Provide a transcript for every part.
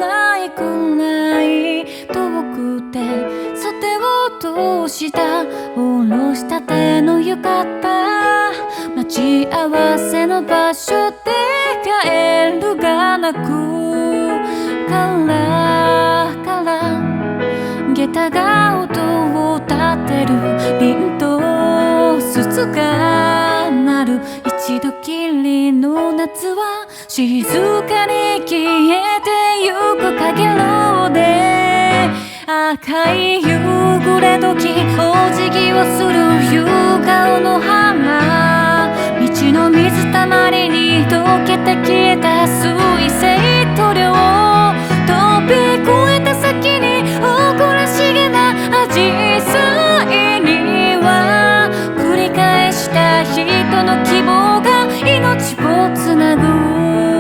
ないくらい遠くて袖を通したおろしたての浴衣、待ち合わせの場所で帰るがなくから下駄が音を立てる凛と鈴が鳴る一度きりの夏は静かに消えてゆくかげろうで、赤い夕暮れ時お辞儀をする夕顔の花、道の水たまりに溶けて消えた水性塗料、飛び越えた先に誇らしげな紫陽花には繰り返した人の希望が命をつなぐ。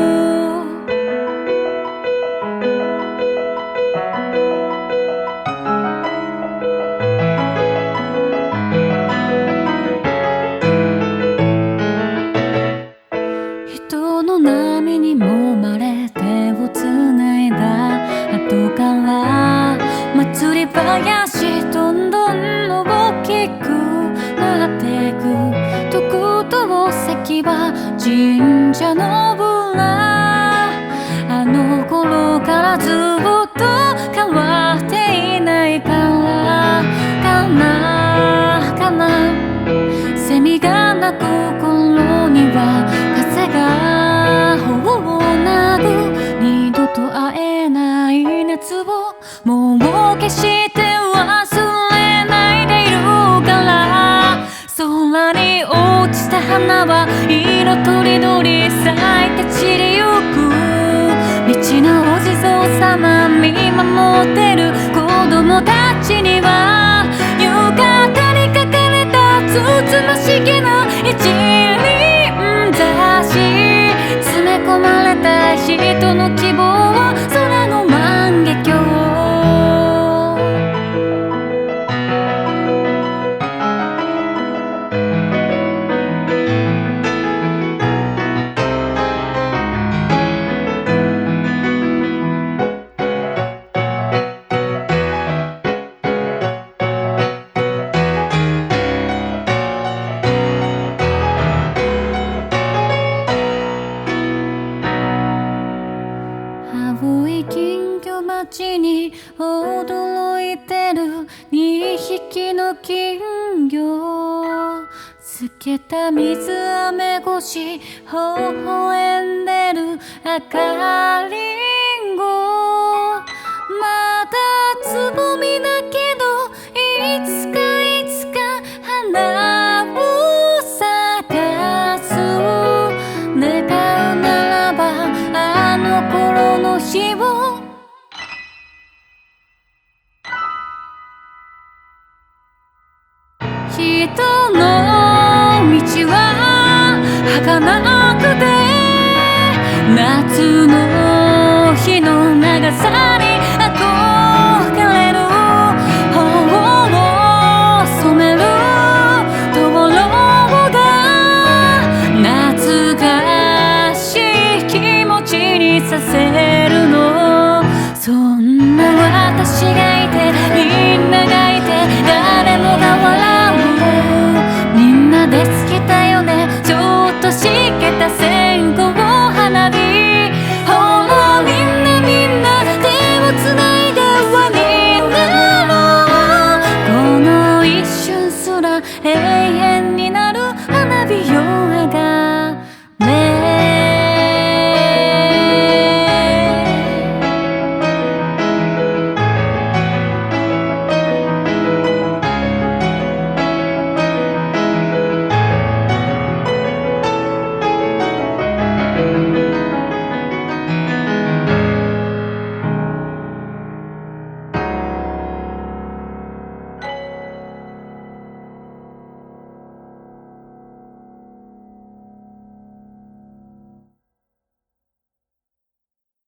人の波に揉まれ手をつないだ後から祭り林どんどん大きくなっていく特等席は神社の裏、あの頃からずっと変わっていないからかな、セミが鳴く頃には風が頬をなぐ、二度と会えない夏をもう決して忘れないでいるから、空に落ちた花は色とりどり咲いて散りゆく、道のお地蔵様見守ってる子供たちには浴衣に書かれたつつましげな一輪雑誌、詰め込まれた人の希望を空の万華鏡、青い金魚町に驚いてる2匹の金魚、透けた水雨越し微笑んでる赤リンゴ、まだつぼみだけどいつか花を咲かす、願うならばあの頃の日を人の道は儚くて夏の日の長さに憧れる、頬を染める灯籠が懐かしい気持ちにさせるの、そんな私がいて